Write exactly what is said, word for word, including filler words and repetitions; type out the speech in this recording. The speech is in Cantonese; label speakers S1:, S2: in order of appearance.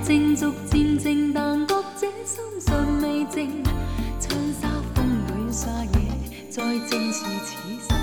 S1: 正逐渐静，但觉这心尚未静。窗纱风里沙野，再正是此时。